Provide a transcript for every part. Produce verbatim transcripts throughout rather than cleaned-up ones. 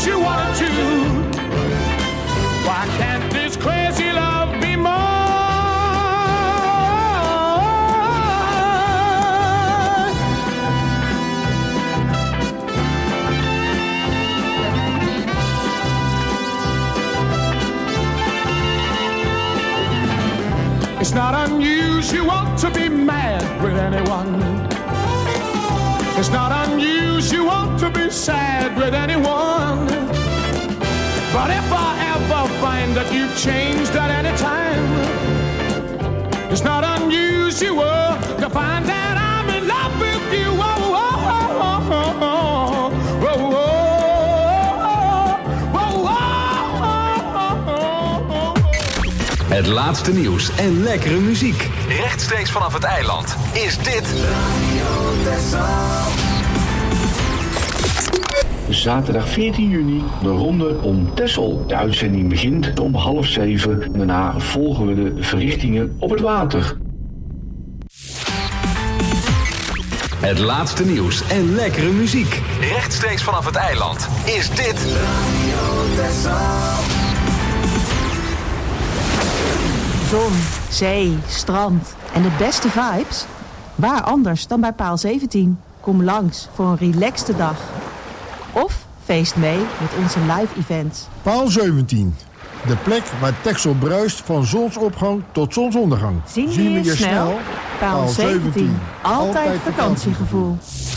what you want to. Why can't this crazy love be more? It's not unusual to be mad with anyone. It's not unusual to be sad with anyone. But if I ever find that you've changed at any time, it's not unusual to find that I'm in love with you. Oh, oh, oh, oh, oh, oh, oh, oh, oh, oh. Het laatste nieuws en lekkere muziek. Rechtstreeks vanaf het eiland is dit Radio Texel. Zaterdag veertien juni, de ronde om Texel. De uitzending begint om half zeven. Daarna volgen we de verrichtingen op het water. Het laatste nieuws en lekkere muziek. Rechtstreeks vanaf het eiland is dit Radio Texel. Zon, zee, strand en de beste vibes? Waar anders dan bij Paal zeventien? Kom langs voor een relaxte dag. Of feest mee met onze live events. Paal zeventien. De plek waar Texel bruist van zonsopgang tot zonsondergang. Zien we je, je snel? snel? Paal zeventien. Altijd, Altijd vakantiegevoel.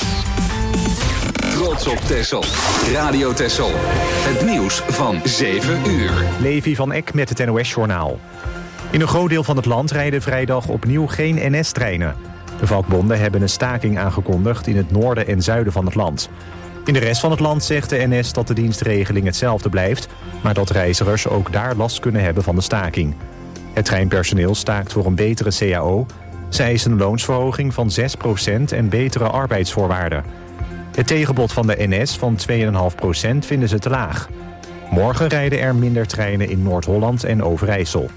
Trots op Texel. Radio Texel. Het nieuws van zeven uur. Levi van Eck met het N O S-journaal. In een groot deel van het land rijden vrijdag opnieuw geen N S-treinen. De vakbonden hebben een staking aangekondigd in het noorden en zuiden van het land. In de rest van het land zegt de N S dat de dienstregeling hetzelfde blijft, maar dat reizigers ook daar last kunnen hebben van de staking. Het treinpersoneel staakt voor een betere C A O. Ze eisen een loonsverhoging van zes procent en betere arbeidsvoorwaarden. Het tegenbod van de N S van twee komma vijf procent vinden ze te laag. Morgen rijden er minder treinen in Noord-Holland en Overijssel.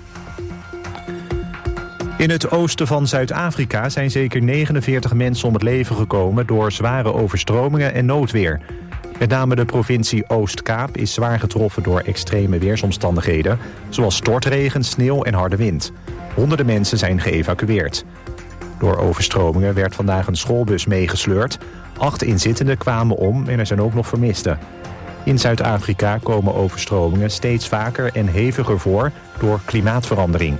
In het oosten van Zuid-Afrika zijn zeker negenenveertig mensen om het leven gekomen door zware overstromingen en noodweer. Met name de provincie Oost-Kaap is zwaar getroffen door extreme weersomstandigheden, zoals stortregen, sneeuw en harde wind. Honderden mensen zijn geëvacueerd. Door overstromingen werd vandaag een schoolbus meegesleurd. Acht inzittenden kwamen om en er zijn ook nog vermisten. In Zuid-Afrika komen overstromingen steeds vaker en heviger voor door klimaatverandering.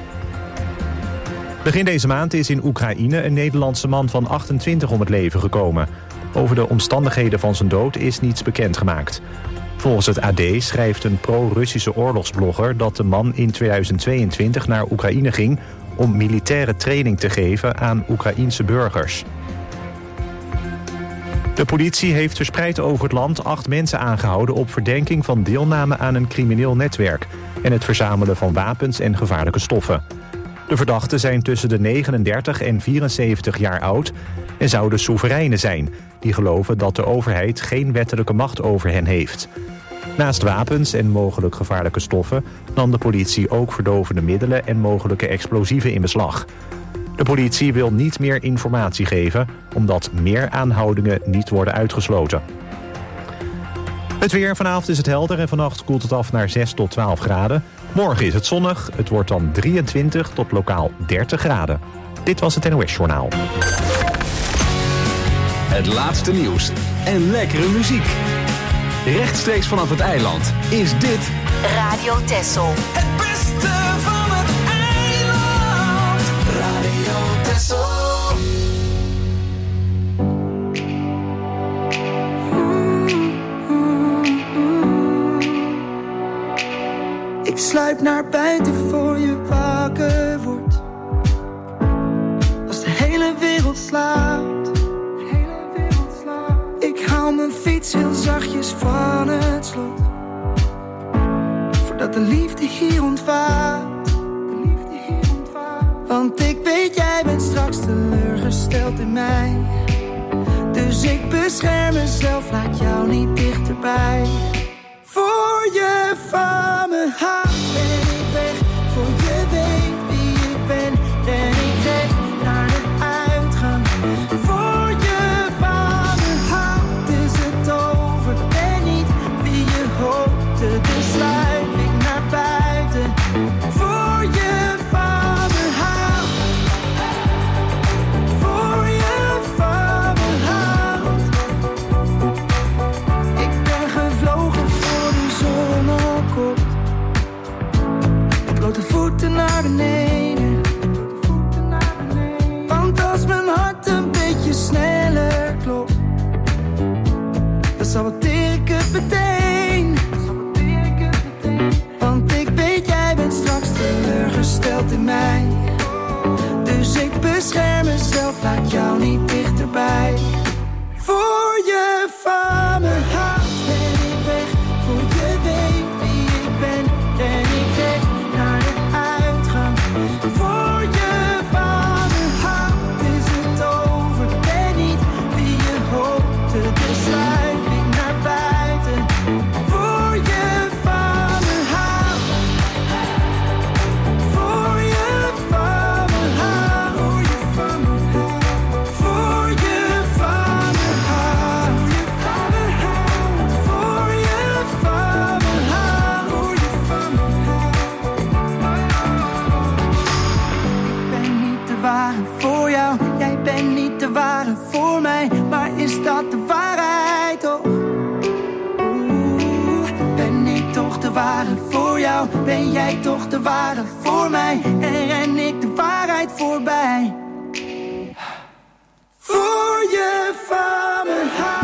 Begin deze maand is in Oekraïne een Nederlandse man van achtentwintig om het leven gekomen. Over de omstandigheden van zijn dood is niets bekendgemaakt. Volgens het A D schrijft een pro-Russische oorlogsblogger dat de man in tweeduizend tweeëntwintig naar Oekraïne ging om militaire training te geven aan Oekraïense burgers. De politie heeft verspreid over het land acht mensen aangehouden op verdenking van deelname aan een crimineel netwerk en het verzamelen van wapens en gevaarlijke stoffen. De verdachten zijn tussen de negenendertig en vierenzeventig jaar oud en zouden soevereinen zijn, die geloven dat de overheid geen wettelijke macht over hen heeft. Naast wapens en mogelijk gevaarlijke stoffen nam de politie ook verdovende middelen en mogelijke explosieven in beslag. De politie wil niet meer informatie geven, omdat meer aanhoudingen niet worden uitgesloten. Het weer, vanavond is het helder en vannacht koelt het af naar zes tot twaalf graden. Morgen is het zonnig, het wordt dan drieëntwintig tot lokaal dertig graden. Dit was het N O S-journaal. Het laatste nieuws en lekkere muziek. Rechtstreeks vanaf het eiland is dit Radio Texel. Het beste van het eiland. Radio Texel. Ik sluip naar buiten voor je wakker wordt. Als de hele wereld slaapt. Ik haal mijn fiets heel zachtjes van het slot. Voordat de liefde hier ontvaart. Want ik weet jij bent straks teleurgesteld in mij. Dus ik bescherm mezelf, laat jou niet dichterbij. Voor je van me houdt ben ik weg. Voor je weet wie ik ben, ren ik recht naar de uitgang. Voor je van me houdt is het over, ben niet wie je jou ben jij toch de ware voor mij. En ren ik de waarheid voorbij. Voor je van me houdt.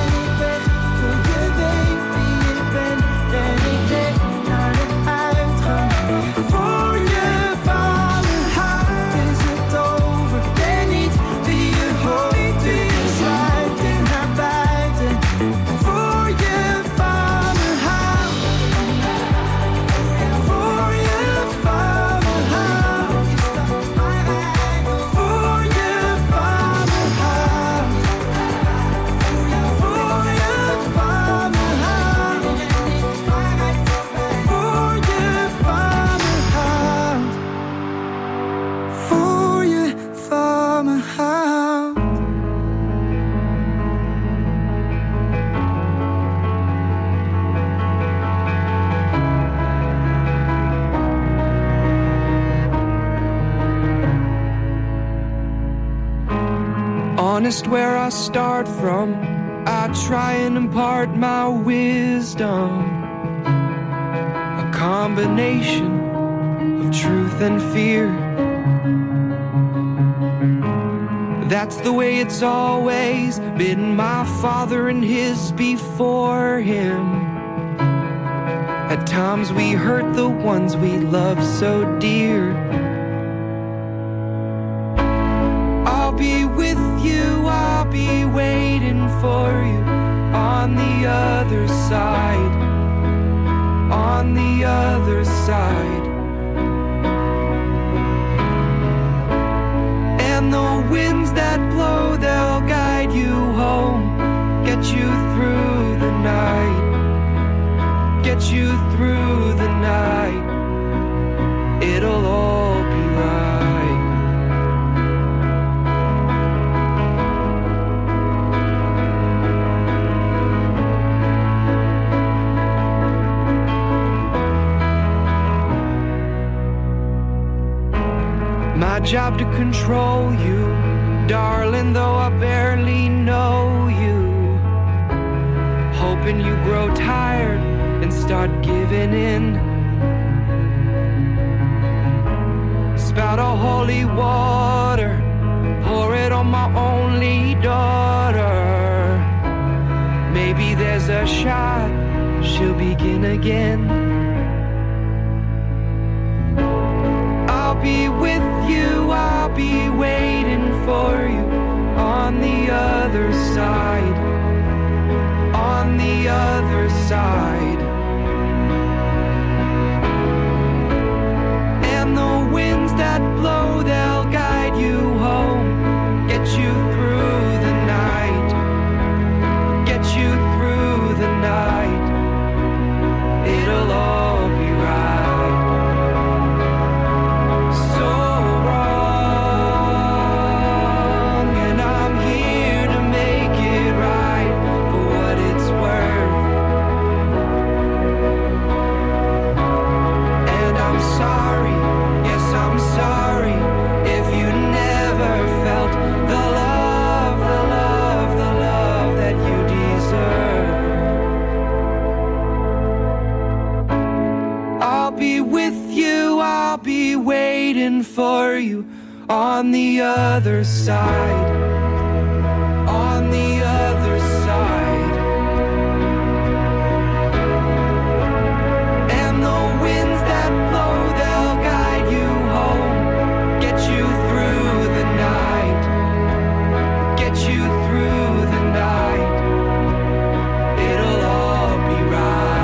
Honest where I start from, I try and impart my wisdom. A combination of truth and fear. That's the way it's always been, my father and his before him. At times we hurt the ones we love so dear. I'll be with you, I'll be waiting for you on the other side, on the other side. And the winds that blow, they'll guide you home, get you through the night, get you through the night. It'll all be right. My job to control you, darling, though I barely know you. Hoping you grow tired and start giving in. Spout a holy water, pour it on my only daughter. Maybe there's a shot, she'll begin again. I'll be with you, I'll be waiting for you on the other side, on the other side. And the winds that blow, they'll guide you home, get you through the night, get you through the night. It'll all be right. For you on the other side, on the other side. And the winds that blow, they'll guide you home, get you through the night, get you through the night. It'll all be right.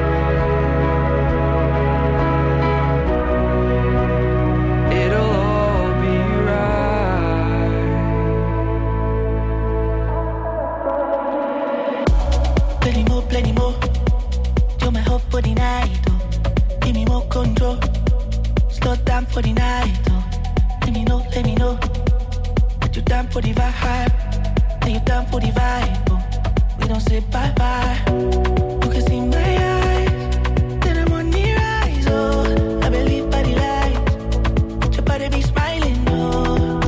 For the night, oh. Give me more control. Slow down for the night, oh. Let me know, let me know that you down for the vibe, and you down for the vibe, oh. We don't say bye bye. You can see my eyes, then I'm on the rise, oh. I believe by the light, your body be smiling, oh.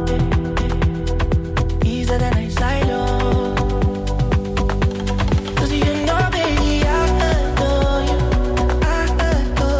Easier than I silo. Cause you know, baby, I adore you. I adore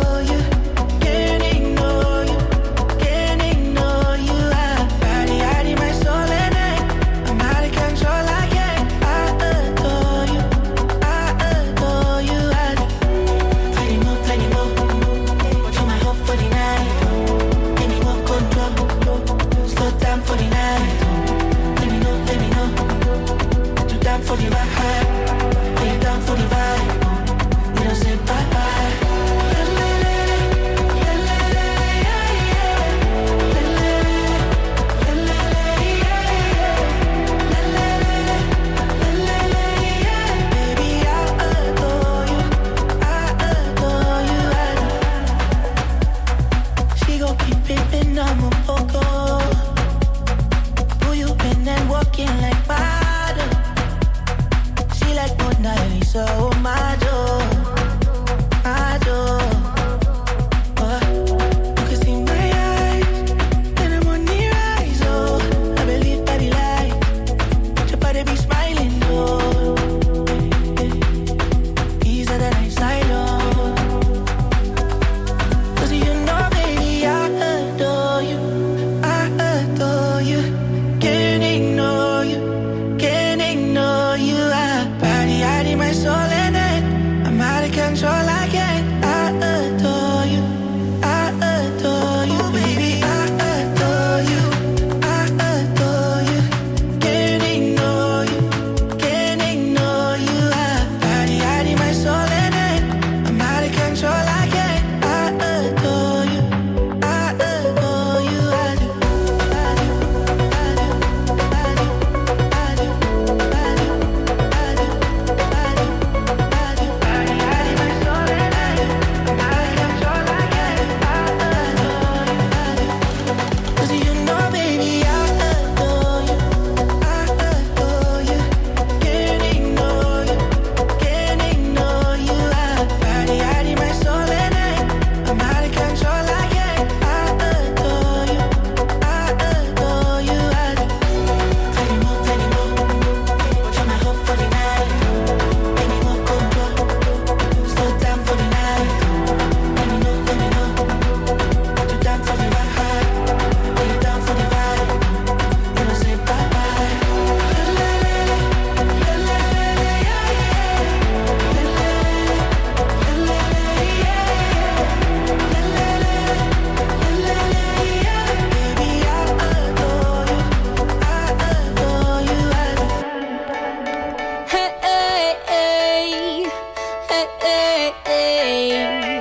control, I can't. I adore you, I adore you, baby, I adore you, I adore you. Can't ignore you, can't ignore you. I body, I need my soul in it. I'm out of control, I can't. I adore you, I adore you, I do, I do, I do, I do, I do, I do, I do, I do, I do. Body, I need my soul in it. I'm out of control, I can't. I adore you, I do. 'Cause you know, baby, I adore you, I adore you. Can't ignore you, can't ignore you. I body, I need my soul in it. I'm out of control, I can't. I adore you, I adore you, I do. Tiny more, tiny more. You're my hope for the night. Any more control? Slow down for the night. Let me know, let me know. You down for the ride? Are you down for the vibe? You don't say bye bye. La la la la la la yeah yeah. La la la la la yeah yeah. La la la la la yeah. Baby, I adore you, I adore you, I do. Hey, hey, hey, hey, hey, hey.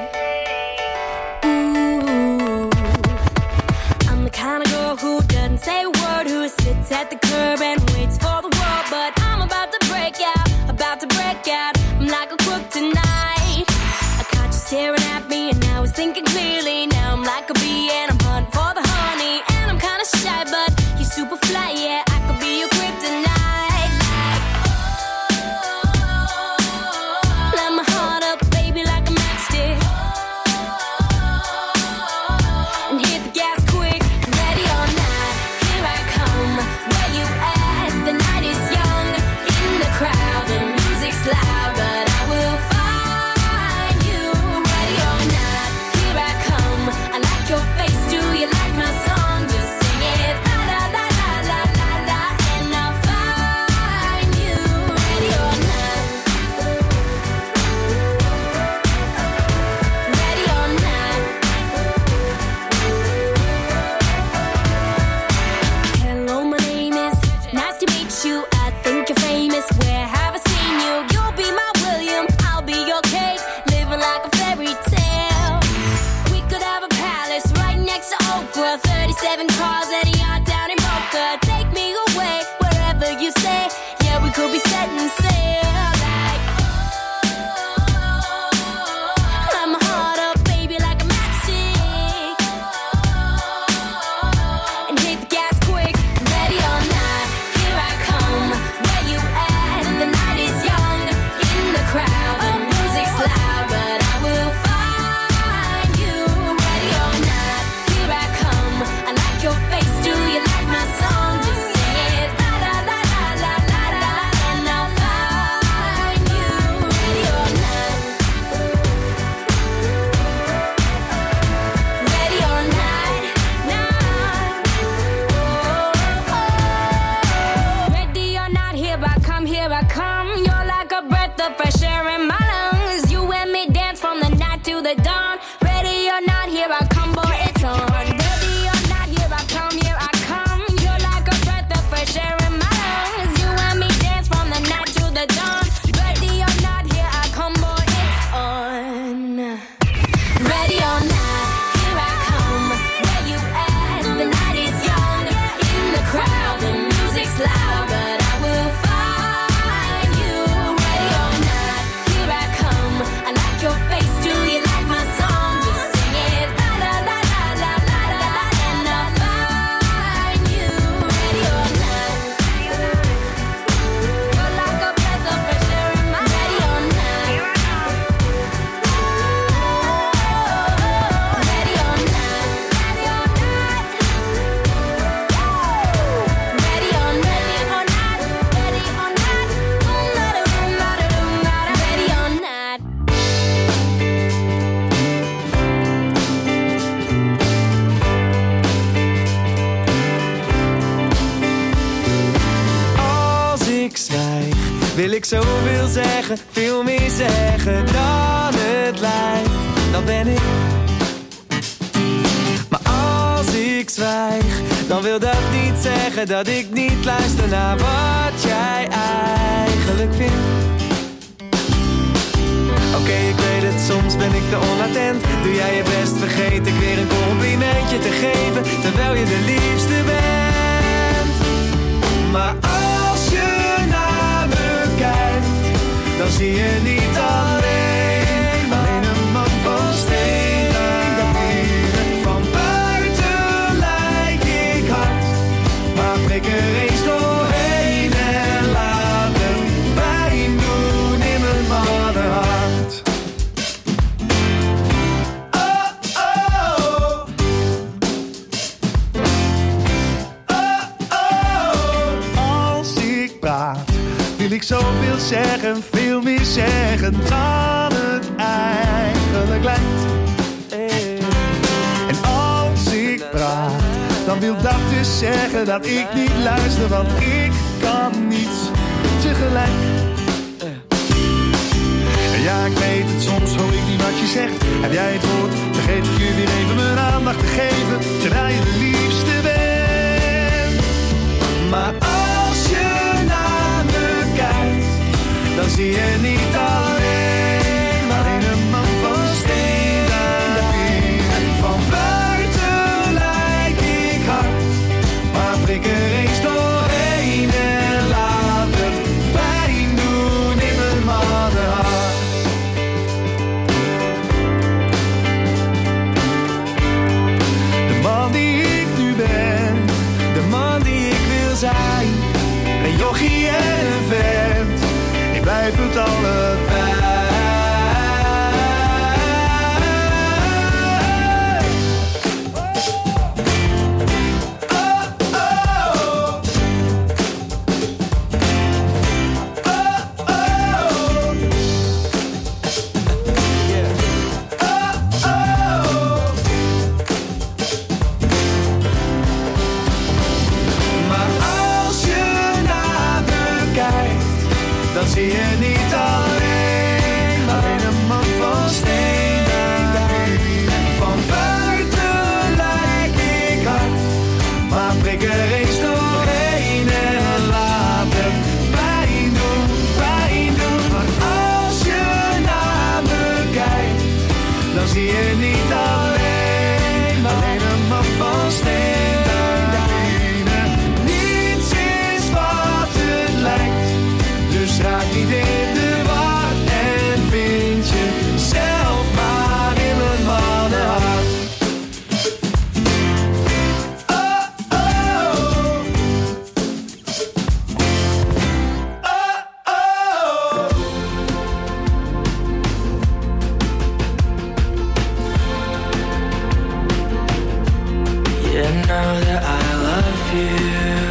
Ooh, I'm the kind of girl who doesn't say a word, who sits at the curb and waits for the world. But I'm about to break out, about to break out. I'm like a crook tonight. I caught you staring at me and I was thinking clearly. Now I'm like a bee and I'm hunting for the honey. And I'm kinda shy, but you're super fly, yeah. I could be your kryptonite. Light my heart up, baby, like a matchstick. And hit the gas quick, ready or not, here I come. Where you at? The night is young. In the crowd, the music's loud, but I will find you. Ready or not, here I come. I like your face, do you like my song? Just sing it, la la la la la la la, and I'll find you. Ready or not, ready or not. Hello, my name is. Nice to meet you. I think you're famous. Where have I seen you? You'll be my William, I'll be your Kate. Living like a fairy tale. We could have a palace right next to Oprah. thirty-seven cars at a yacht down in Boca. Take me away wherever you say. Yeah, we could be setting sail like. Light my heart up, baby, like a matchstick. And hit the gas quick, ready or not, here I come. Where you at? The night is young. In the crowd, the music's loud, but I will find you. Ready or not, here I come. I like your face, do you like my song? Just sing it, la la la la la la la, and I'll find you. Ready or not, ready or not, not. Ready or not, here I come, here I come. You're like a breath of fresh air in my lungs. You and me dance from the night to the dawn. Ready or not, here I come, boy, it's on. Ready or not, here I come, here I come. You're like a breath of fresh air in my lungs. You and me dance from the night to the dawn. Ready or not, here I come, boy, it's on. Ready or not, here I come. Where you at? The night is young. In the crowd, the music's loud, but I will find you. Ready or not, here I come. I like your face, do you like my song? Just sing it, la la la la la la la, and I'll find you. Ready or not, you're like a breath of fresh air in my. Ready or not, ready or not, ready or not, ready or not, ready or not, ready or not, ready or not. Als ik zwijg, wil ik zoveel zeggen, veel meer zeggen dan dan ben ik. Maar als ik zwijg, dan wil dat niet zeggen dat ik niet luister naar wat jij eigenlijk vindt. Oké, okay, ik weet het, soms ben ik te onattent. Doe jij je best, vergeet ik weer een complimentje te geven, terwijl je de liefste bent. Maar als je naar me kijkt, dan zie je niet alleen, alleen een man van steen. Van buiten lijk ik hard, maar prik er eens doorheen en laat het pijn doen in mijn mannenhart. Oh, oh. Oh, oh. Als ik praat, wil ik zoveel zeggen, veel meer zeggen dan het eigenlijk lijkt. En als ik praat, dan wil dat dus zeggen dat ik niet luister, want ik kan niet tegelijk. En ja, ik weet het, soms hoor ik niet wat je zegt. Heb jij het woord, vergeet ik je weer even mijn aandacht te geven, terwijl je de liefste bent. Maar als je naar me kijkt, dan zie je niet alleen, alleen een man van steen. Van buiten lijk ik hard, maar prik er eens doorheen en laat het pijn doen in mijn mannenhart. De man die ik nu ben, de man die ik wil zijn, een jochie en een vent, ik blijf het allebei. Zie je niet alleen, alleen een man van steen. Van buiten lijk ik hard, maar prik er eens doorheen en laat het pijn doen, pijn doen. Maar als je naar me kijkt, dan zie je niet alleen, alleen een man van steen. Niets is wat het lijkt. Dus raak niet in de war en vind je zelf maar in mijn mannenhart. Oh, oh. Oh, oh. You know that I love you.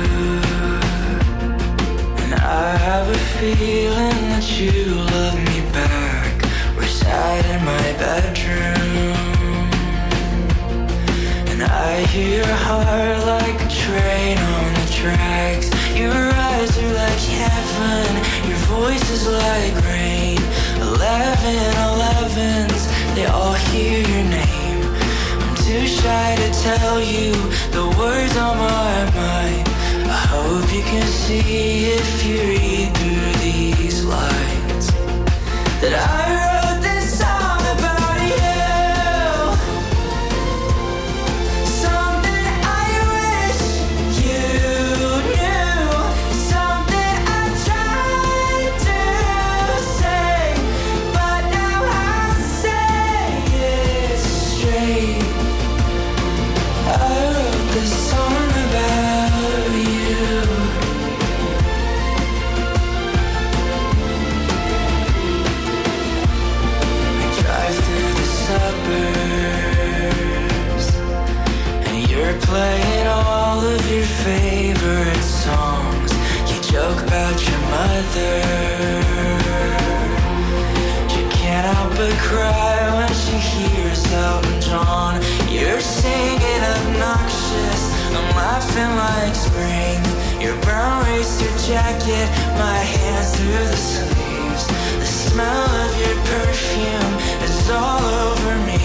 I have a feeling that you love me back. We're sat in my bedroom, and I hear your heart like a train on the tracks. Your eyes are like heaven, your voice is like rain. Eleven elevens, they all hear your name. I'm too shy to tell you the words on my mind. I hope you can see if you read through these lines that I wrote this song about you. Something I wish you knew, something I tried to say, but now I say it straight. I wrote this song about you. Playing all of your favorite songs. You joke about your mother. You can't help but cry when she hears Elton John. You're singing obnoxious, I'm laughing like spring. Your brown racer jacket, my hands through the sleeves. The smell of your perfume is all over me.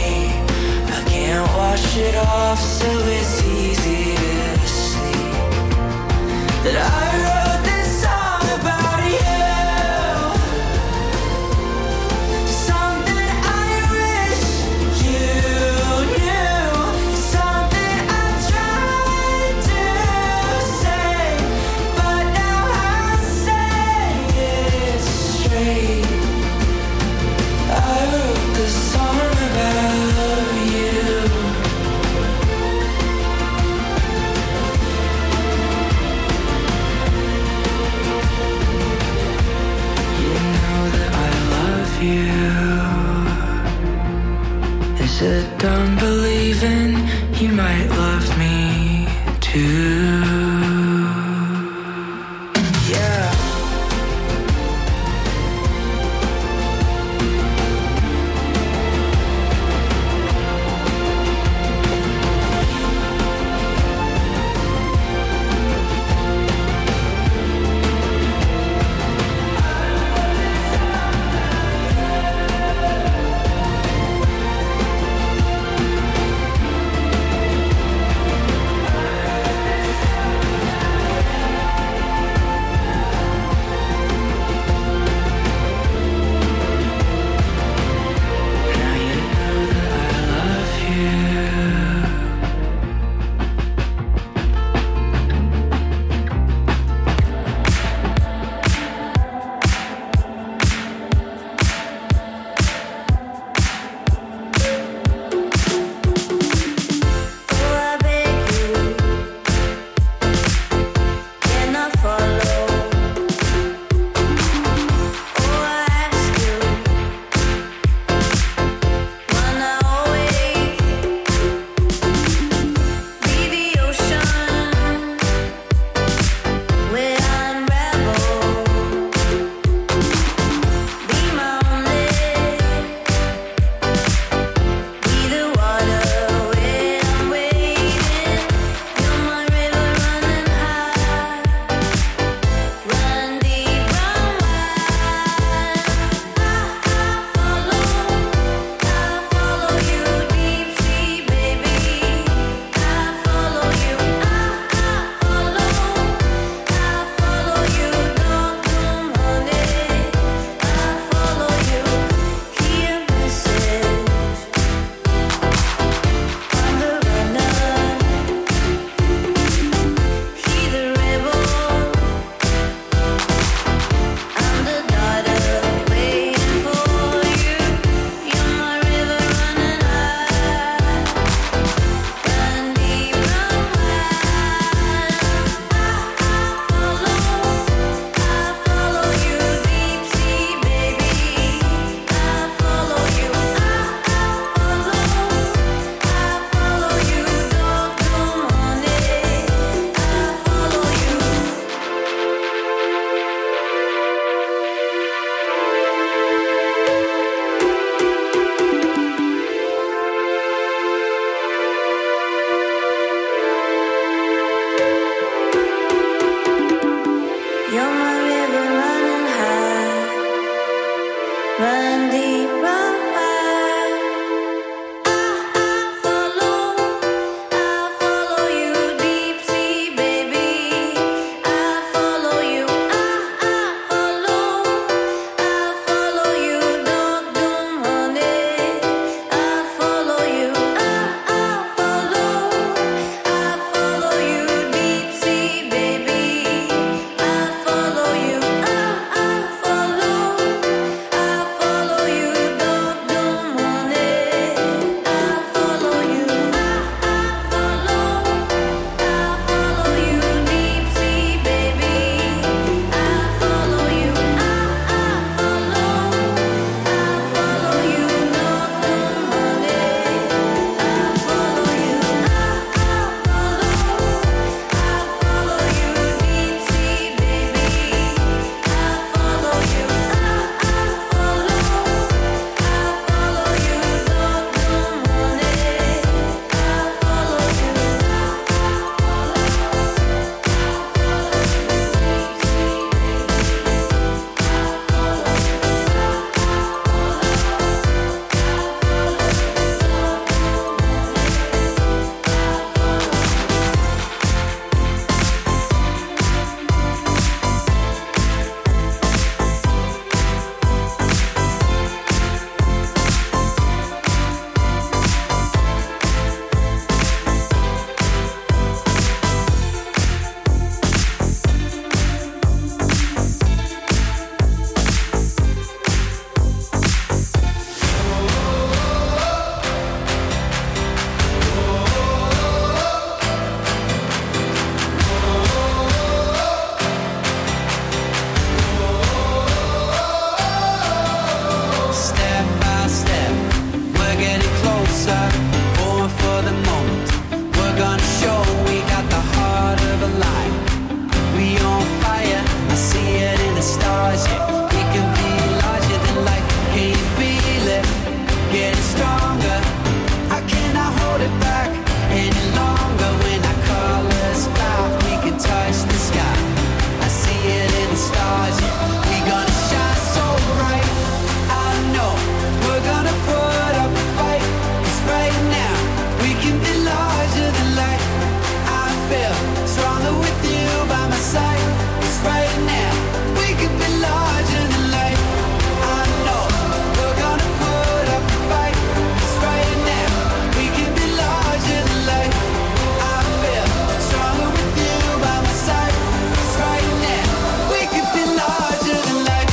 we're getting stronger. I cannot hold it back any longer. When our colors fly, we can touch the sky. I see it in the stars, yeah. We're gonna shine so bright. I know we're gonna put up a fight. 'Cause right now we can be larger than life. I feel stronger with you by my side. 'Cause right now we can be larger than life. I know we're gonna put up a fight. 'Cause right now we can be larger than life. I feel stronger with you by my side. 'Cause right now we can be larger than life.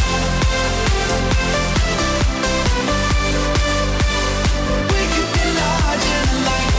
We can be larger than life.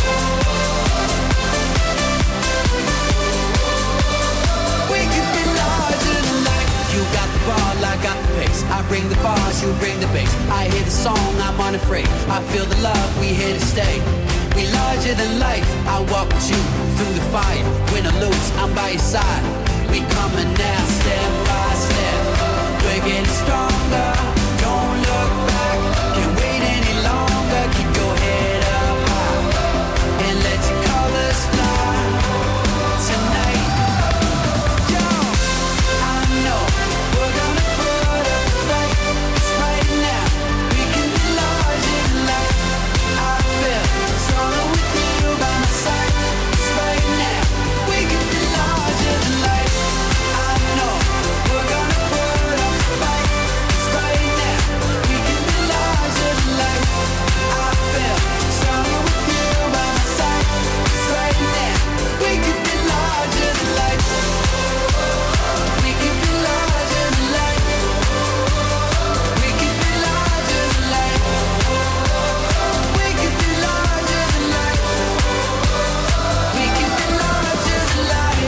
We can be larger than life. You got the ball, I got the pace. I bring the bars, you bring the bass. I hear the song, I'm unafraid. I feel the love, we here to stay. We larger than life. I walk with you through the fire. Win or lose, I'm by your side. We coming now, step by step. We're getting stronger. Don't look back. Can't wait any longer. Keep your head up high and let your colors fly tonight. Yo, I know we're gonna put up a fight. 'Cause right now we can be larger than life. I feel stronger with you by my side. 'Cause right now we can be larger than life. I know we're gonna put up a fight. 'Cause right now we can be larger than life. I feel stronger with you by my side. 'Cause right now we can be larger than life. We can be larger than life. We can be larger than life. We can be larger than life. We can be larger than life.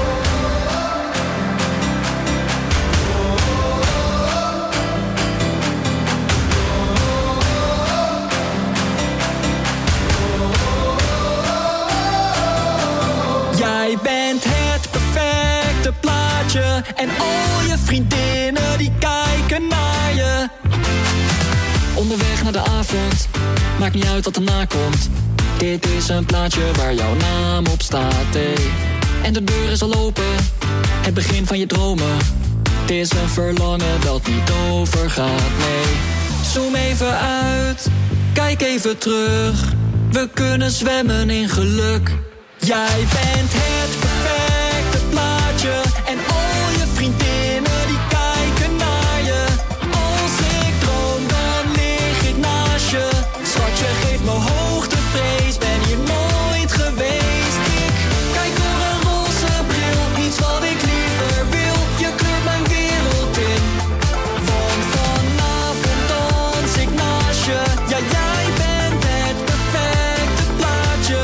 Jij bent het perfecte plaatje en al je vriendinnen die kijken naar je. Onderweg naar de avond, maakt niet uit wat erna komt. Dit is een plaatje waar jouw naam op staat, hey. En de deur is al open, het begin van je dromen. Het is een verlangen dat niet overgaat, nee. Zoom even uit, kijk even terug. We kunnen zwemmen in geluk. Jij bent het perfecte plaatje en al je vriendinnen die kijken naar je. Als ik droom, dan lig ik naast je. Schatje, geef me hoogtevrees, ben hier nooit geweest. Ik kijk door een roze bril, iets wat ik liever wil. Je kleurt mijn wereld in, want vanavond dans ik naast je. Ja, jij bent het perfecte plaatje.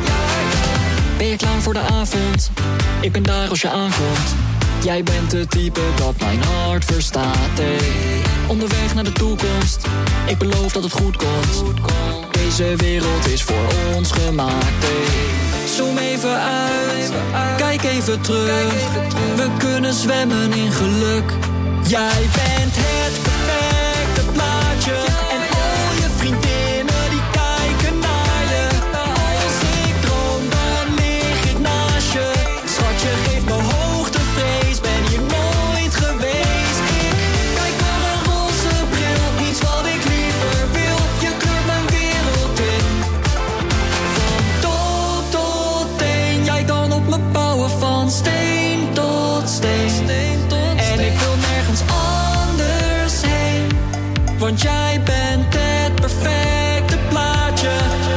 Ben je klaar voor de avond? Ik ben daar als je aankomt. Jij bent het type dat mijn hart verstaat, hey. Onderweg naar de toekomst, ik beloof dat het goed komt. Deze wereld is voor ons gemaakt, hey. Zoom even uit, kijk even terug. We kunnen zwemmen in geluk. Jij bent het perfecte plaatje en al je vriendinnen die kijken naar je. Als ik droom, dan lig ik naast je. Schatje, geef me hoogtevrees, ben hier nooit geweest. Ik kijk door een roze bril, iets wat ik liever wil. Je kleurt mijn wereld in, van top tot teen. Jij kan op me bouwen van steen tot steen. En ik wil nergens anders heen, want jij bent het perfecte plaatje.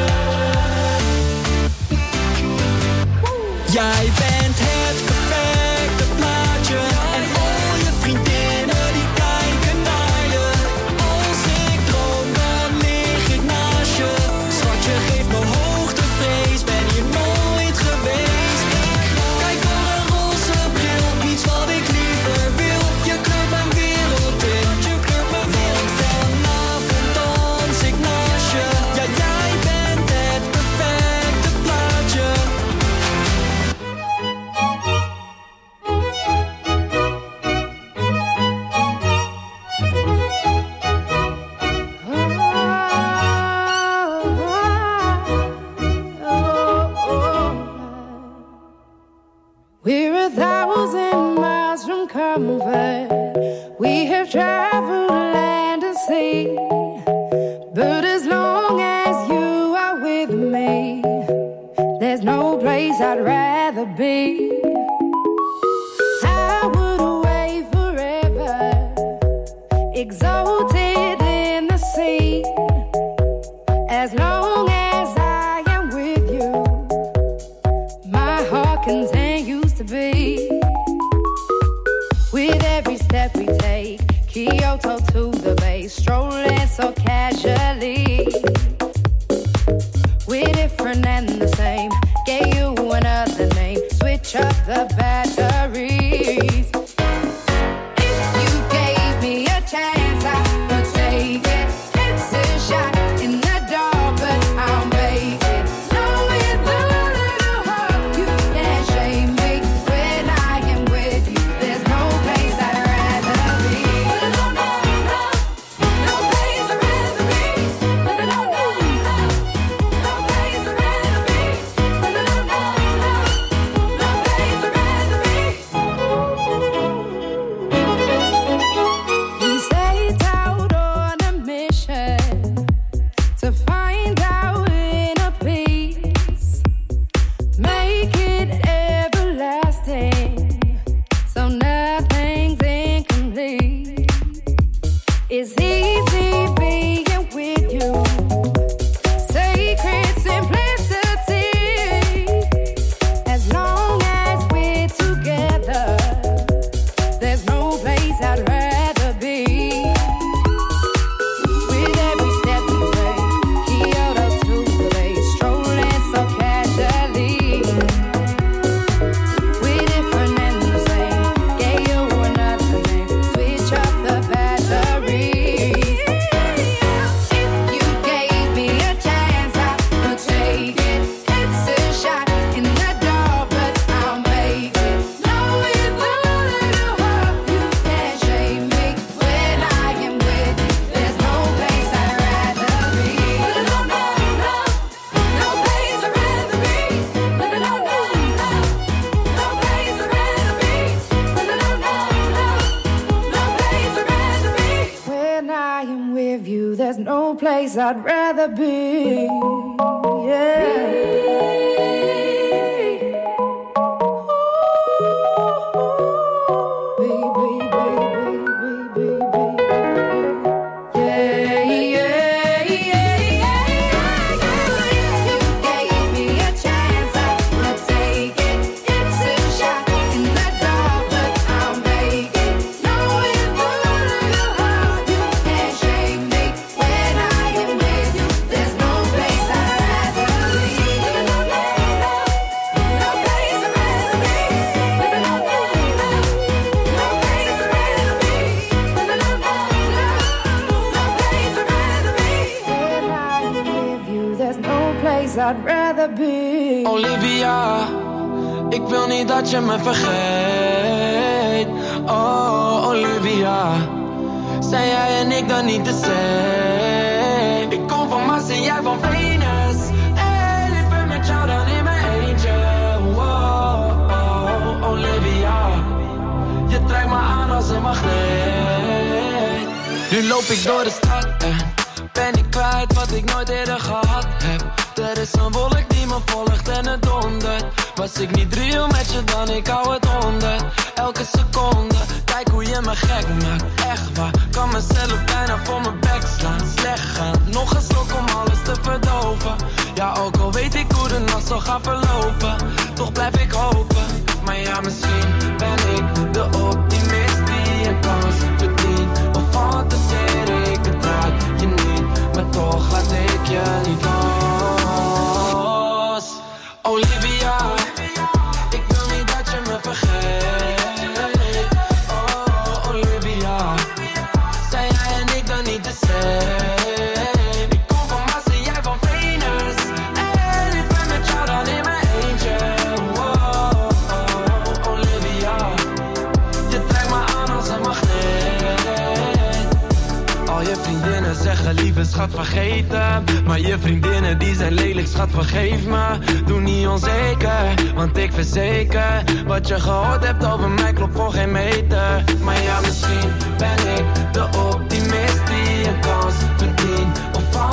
Jij bent het perfecte plaatje en al je vriendinnen die kijken naar je. Als ik droom, dan lig ik naast je. Schatje, geef me hoogtevrees, ben hier nooit geweest. Ik kijk door een roze bril, iets wat ik liever wil. Je kleurt mijn wereld in, want vanavond dans ik naast je. Ja, jij bent het perfecte plaatje. But as long as you are with me, there's no place I'd rather be. I would away forever, exalted in the sea. As long as I am with you, my heart continues to beat. With every step we take, Kyoto to the bay, strolling so casually. We're different and the same, gave you another name, switch up the batteries. If you gave me a chance, I would take it. It's a shot in the dark, but I'll make it. Knowing the little heart, you can't shame me. When I am with you, there's no place I'd rather be. No, no, no, no place I'd rather be. No, no, no, no, no place I'd rather be. No, no, no, no, no place I'd rather be. We set out on a mission to find our inner peace, make it everlasting, so nothing's incomplete. It's easy being with you, sacred simplicity. As long as we're together, there's no place I'd rather be. With every step we take, Kyoto to the bay, strolling so casually. We're different and the same, gave you another name, switch up the batteries. If you gave me a chance, I would take it. It's a shot in the dark, but I'll make it. Knowing the little heart, you can't shame me. When I am with you, there's no place I'd rather be. No, no, no, no place I'd rather be. No, no, no, no, no place I'd rather be. No, no, no, no, no place I'd rather be. When I am with you, there's no place I'd rather be. I'd rather be. Olivia, ik wil niet dat je me vergeet. Oh, Olivia, zijn jij en ik dan niet de same? Ik kom van Mars en jij van Venus. Hey, liever met jou dan in mijn eentje. Oh, oh, Olivia, je trekt me aan als een magneet. Nu loop ik door de stad en ben ik kwijt wat ik nooit eerder gehad heb. Er is een wolk die me volgt en het dondert. Was ik niet real met je dan, ik hou het honderd. Elke seconde, kijk hoe je me gek maakt. Echt waar, kan mezelf bijna voor mijn bek slaan. Slecht gaan, nog een slok om alles te verdoven. Ja, ook al weet ik hoe de nacht zal gaan verlopen, toch blijf ik hopen. Maar ja, misschien ben ik de optimist die een kans verdient. Of fantaseer ik het raak je niet, maar toch laat ik je niet los. Olivia, ik wil niet dat je me vergeet. Oh, Olivia, zijn jij en ik dan niet de same? Ik kom van Mars en jij van Venus. En ik ben met jou dan in mijn eentje. Oh, oh, Olivia, je trekt me aan als een magneet. Al je vriendinnen zeggen lieve schat vergeten, maar je vriendinnen die zijn lelijk schat vergeef me. Doe niet onzeker, want ik verzeker, wat je gehoord hebt over mij klopt voor geen meter. Maar ja, misschien ben ik de optimist die een kans verdient. Of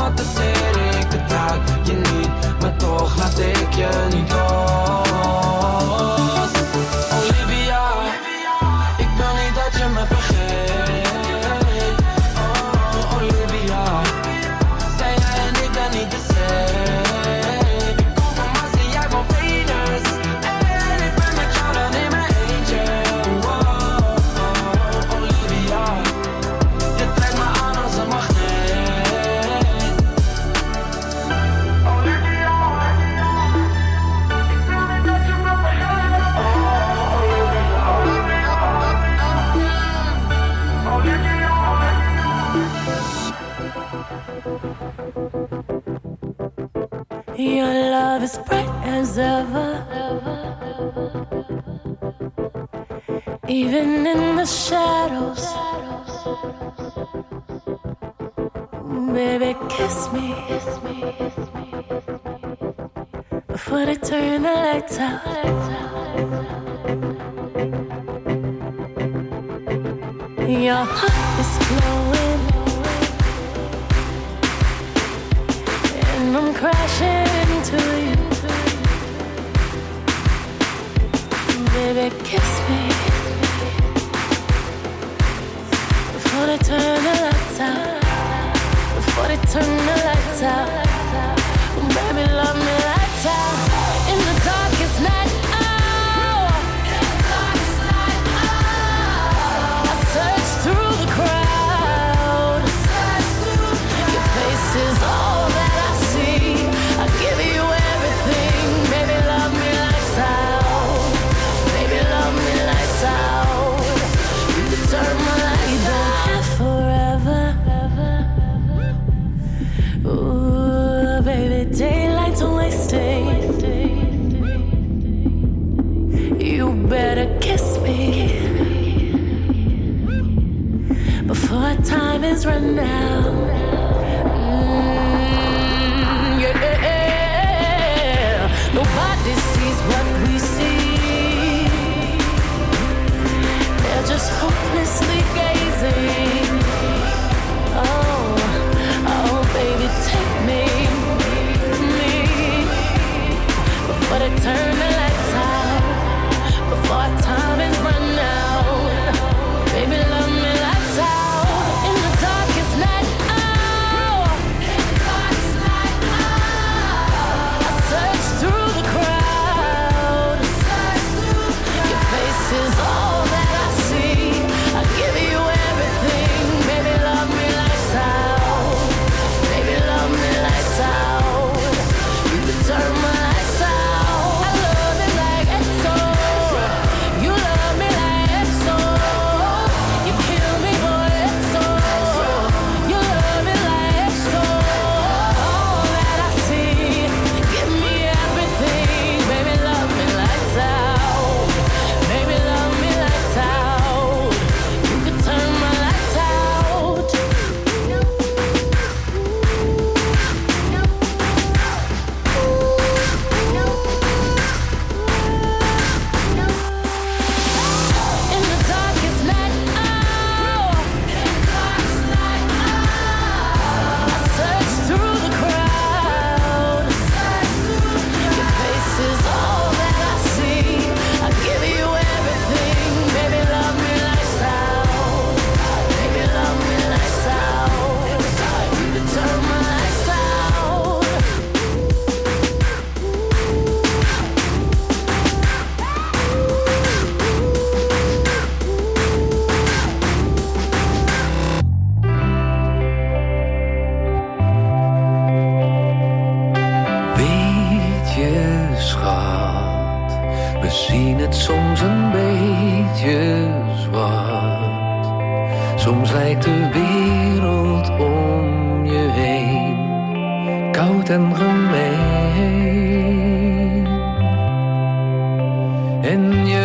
Your love is bright as ever, even in the shadows. Baby, kiss me before they turn the lights out. Your heart is glowing, and I'm crashing into you. Baby, kiss me before they turn the lights out. Before they turn the lights out. Baby, love me lights out. In the darkest night, oh. In the darkest night, oh. I search through the crowd. Search through the crowd. Your face is all that I see. I give you everything. Baby, love me lights out. Baby, love me lights out. You can turn my lights out forever. Ooh, baby, daylight's wasting. You better kiss me before time is run out. Mm, yeah, nobody sees what we see. They're just hopelessly gazing. Oh. Oh, baby, take me, me, before they turn the lights out, before our time is run out. Baby, love me lights out. In the darkest night, oh. In the darkest night, oh. I search through the crowd. Search through the crowd. Your face is all that I see. I give you everything. Baby, love me lights out. Baby, love me lights out. You can turn my lights out. I love it like X O. You love me like X O. You kill me, boy, X O. You love me like X O. All that I see. Give me everything. Baby, love me lights out. Baby, love me lights out. You can turn my lights out. In the darkest night, oh. In the darkest night, oh. I search through the crowd. Search through the crowd. Your face is all that I see. I give you everything. Baby, love me lights out. Baby, love me lights out. You can turn my lights out. Weet je, schat, we zien het soms een beetje zwart. Soms lijkt de wereld om je heen koud en gemeen. En je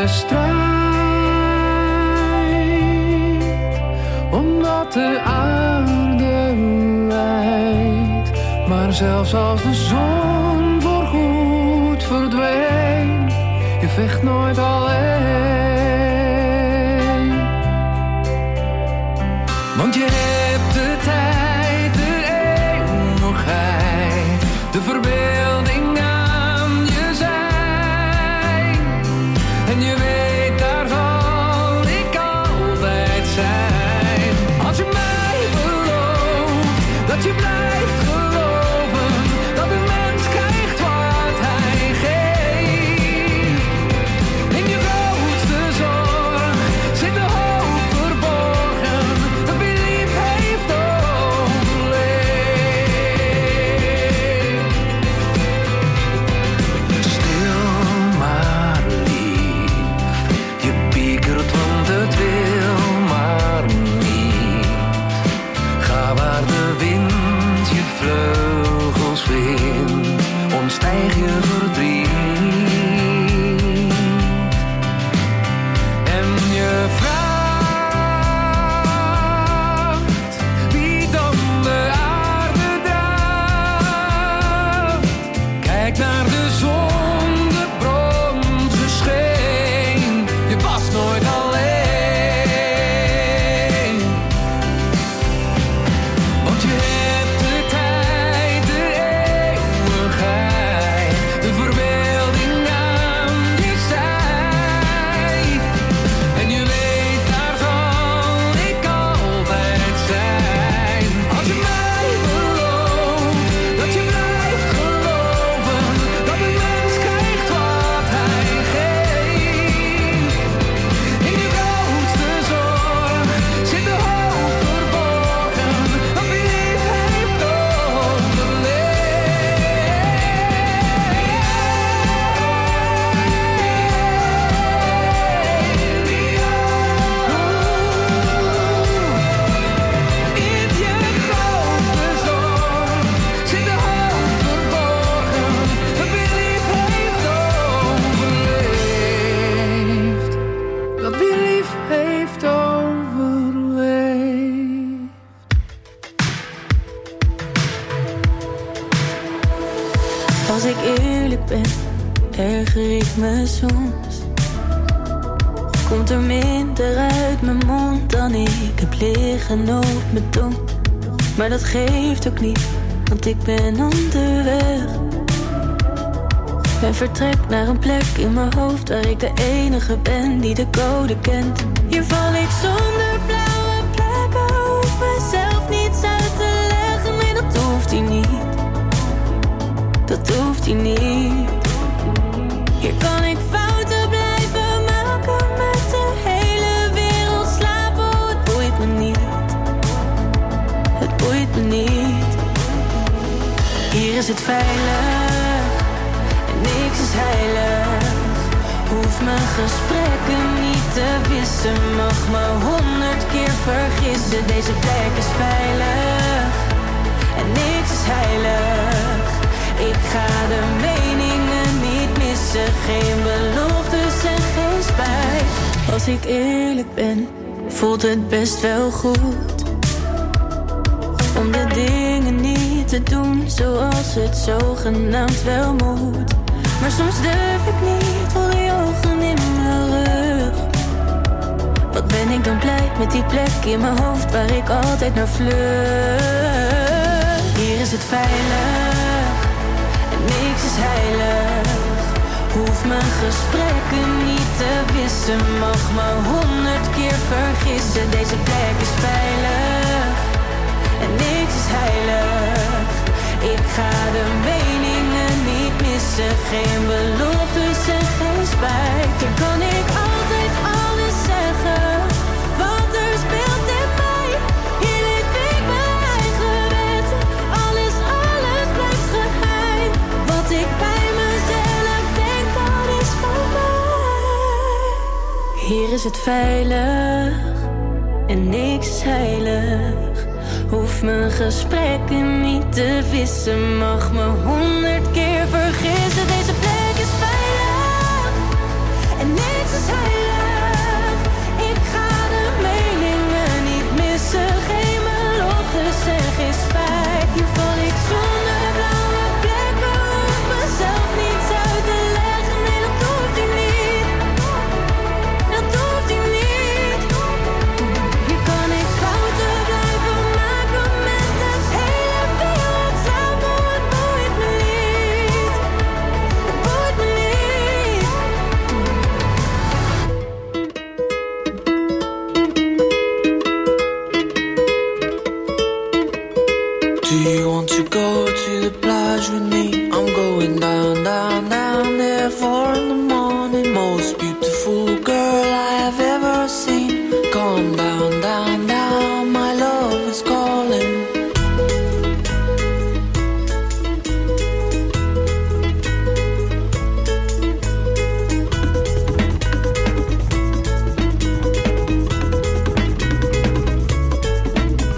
strijdt omdat de aarde lijdt. Maar zelfs als de zon voorgoed verdwijnt, je vecht nooit alleen. Want je hebt de tijd, de eeuwigheid, de verbeelding aan je zij. En je weet, daar zal ik altijd zijn. Als je mij belooft dat je blijft geloven, dat een mens krijgt wat hij geeft. In je grootste zorg zit de hoop verborgen, dat wie lief heeft overleefd. stijg je verdriet. En je vraagt wie dan de aarde draagt. Kijk naar de zon, de bronzen scheen. Je was nooit alleen. Want je hebt de tijd, de eeuwigheid, de verbeelding aan je zij. En je weet, daar zal ik altijd zijn. Als je mij belooft, dat je blijft geloven, dat een mens krijgt wat hij geeft. In je grootste zorg zit de hoop verborgen, dat wie lief heeft In je grootste zorg zit de hoop verborgen, dat wie lief heeft overleefd. Dat wie lief heeft overleefd. Als ik eerlijk ben, erger ik me soms. Komt er minder uit mijn mond dan ik heb liggen op mijn tong. Maar dat geeft ook niet, want ik ben onderweg. En vertrek naar een plek in mijn hoofd waar ik de enige ben die de code kent. Hier val ik zonder blauwe plekken, hoef mezelf niets uit te leggen. Nee, dat hoeft hij niet. Dat hoeft hij niet. Hier kan ik fouten blijven maken, met de hele wereld slapen. Oh, het boeit me niet. Het boeit me niet. Hier is het veilig en niks is heilig. Hoef mijn gesprekken niet te wissen, mag me honderd keer vergissen. Deze plek is veilig en niks is heilig. Ik ga de meningen niet missen, geen beloftes en geen spijt. Als ik eerlijk ben, voelt het best wel goed om de dingen niet te doen zoals het zogenaamd wel moet. Maar soms durf ik niet, voel die ogen in mijn rug. Wat ben ik dan blij met die plek in mijn hoofd waar ik altijd naar vlucht. Hier is het veilig en niks is heilig. Hoef mijn gesprekken niet te wissen, mag me honderd keer vergissen. Deze plek is veilig en niks is heilig. Ik ga de meningen niet missen, geen beloftes en geen spijt. Hier kan ik altijd alles zeggen, wat er speelt in mij. Hier leef ik mijn eigen wet, alles, alles blijft geheim. Wat ik bij mezelf denk, dat is van mij. Hier is het veilig en niks is heilig. Hoef mijn gesprekken niet te wissen, mag me honderd keer vergissen. Deze plek is veilig en niks is heilig. Ik ga de meningen niet missen, geen beloftes en geen spijt. Hier val ik zonder blauwe plekken, hoef mezelf niets uit te leggen. Nee, dat hoeft hij niet, dat hoeft hij niet. Hier kan ik fouten blijven maken, met de hele wereld samen. Het boeit me niet, het boeit me niet. Do you want to go to the plage with me? I'm going down, down, down there. Four in the morning, most beautiful girl I have ever seen. Come down, down, down, my love is calling.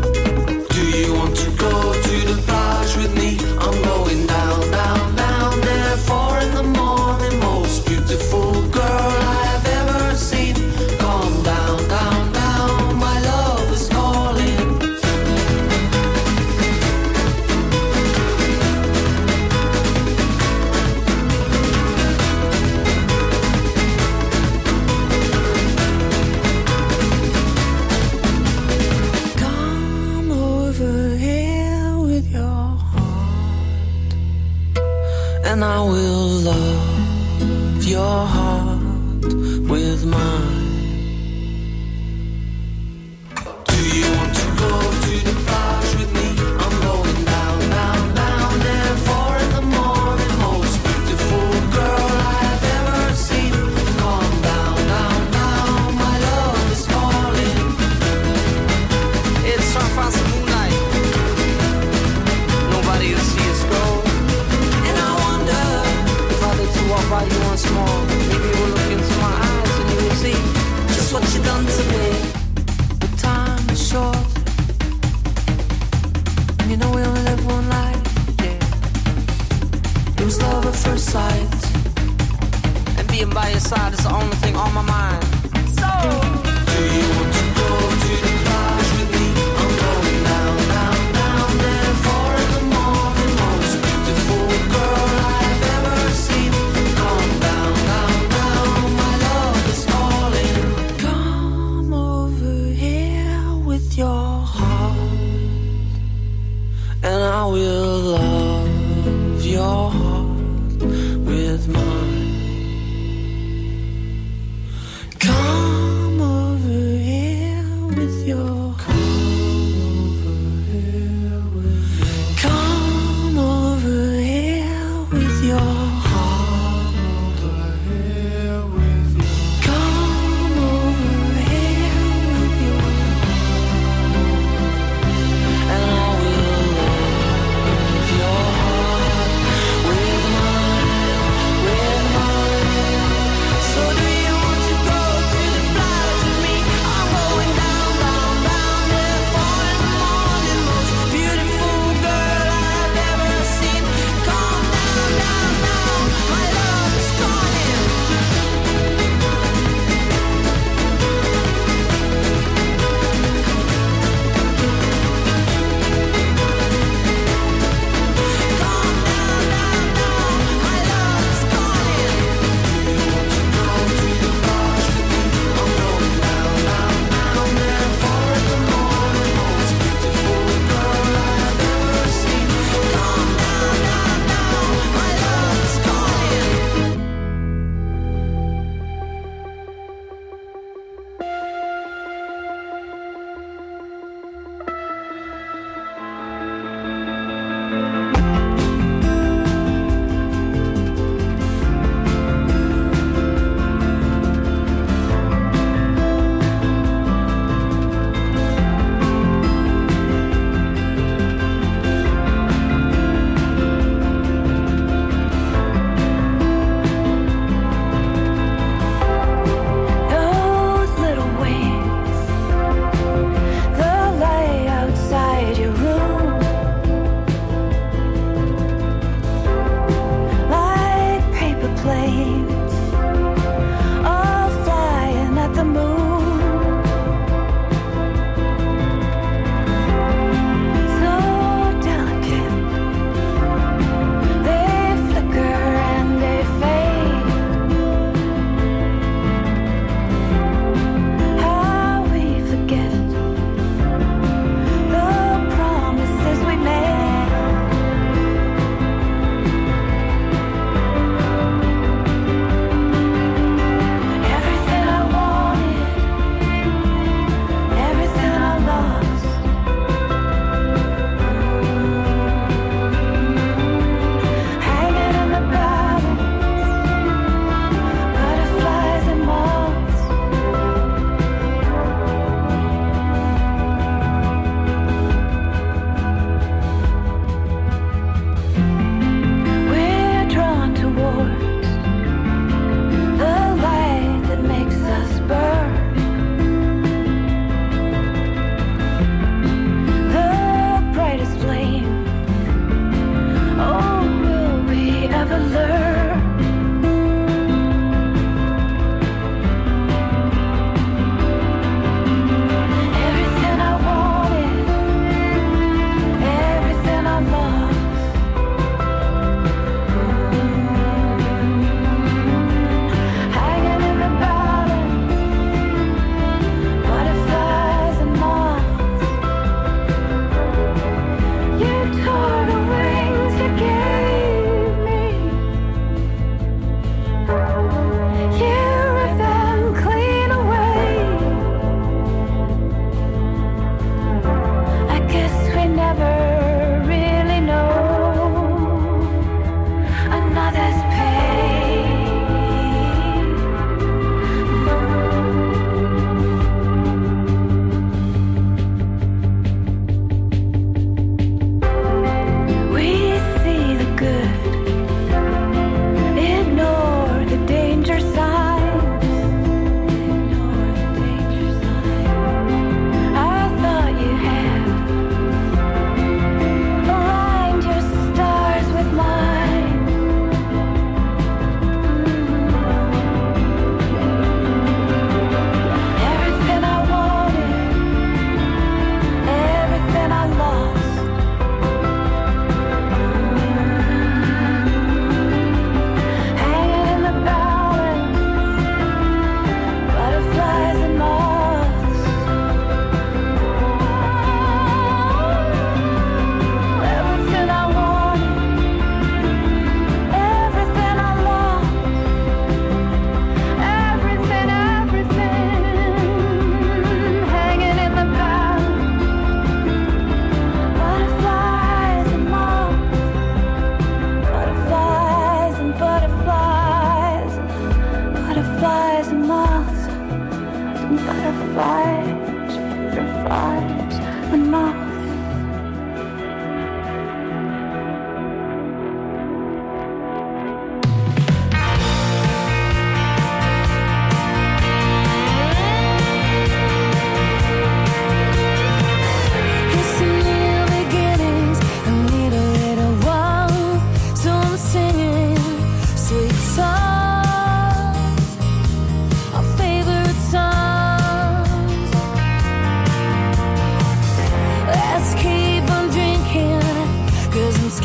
Do you want to go to the plage with me? I'm going down, down, down there. and I will love your heart with mine. Do you want to go to the plage with me? I'm going down, down, down there, four in the morning. Most beautiful girl I've ever seen. Come down, down, down, my love is calling. It's surf and moonlight. Nobody will see us go. And I wonder if I did to walk by you once more. Maybe you will look into my eyes and you will see just what you done to me. The time is short. And you know we only live one life. Yeah. It was love at first sight. And being by your side is the only thing on my mind. So, do you want to go to the plage with me? I'm going down, down, down there, four in the morning. Most beautiful girl I've ever seen. Come down, down, down, my love is calling. Come over here with your heart, and I will love your heart with mine. Come over here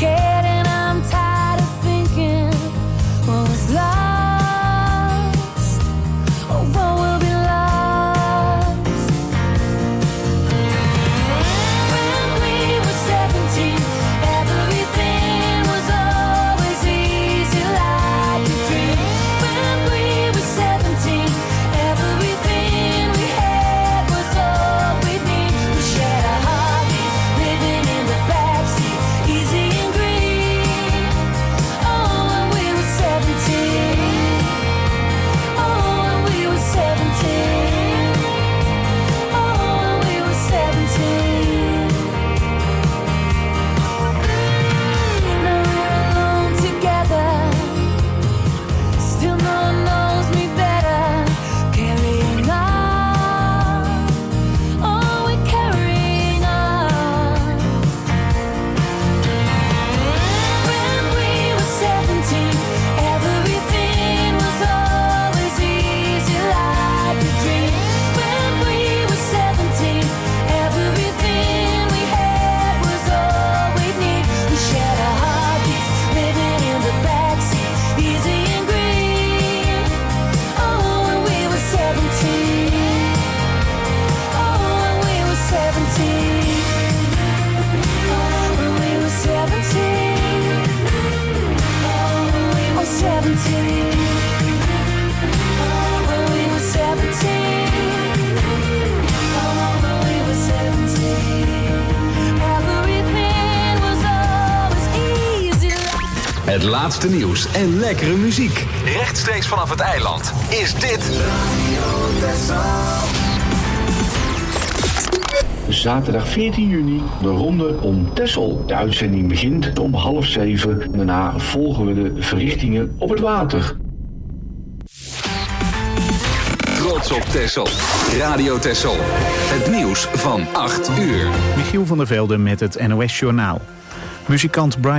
scared and I'm tired of thinking what was lost or what will be lost. When we were seventeen, everything was always easy like a dream. When we were seventeen, everything we had was all we need. We shared our heartbeat, living in the backseat, easy and green. Oh, when we were seventeen. Oh, when we were seventeen. Oh, when we were seventeen. Now we're alone together. Still no one knows me better. Carrying on. Oh, we're carrying on. When we were seventeen, everything was always easy like a dream. When we were seventeen, everything we had was all we need. We shared our heartbeats, living in the backseat, easy and green. Oh, when we were seventeen. Oh, when we were seventeen. Oh, when we were seventeen. Oh, when we were seventeen. Oh, when we were seventeen. Oh, when we were seventeen. Everything was always easy like. Het laatste nieuws en lekkere muziek. Rechtstreeks vanaf het eiland is dit Zaterdag veertien juni, de ronde om Texel. De uitzending begint om half zeven. Daarna volgen we de verrichtingen op het water. Trots op Texel. Radio Texel. Het nieuws van acht uur. Michiel van der Velde met het N O S Journaal. Muzikant Brian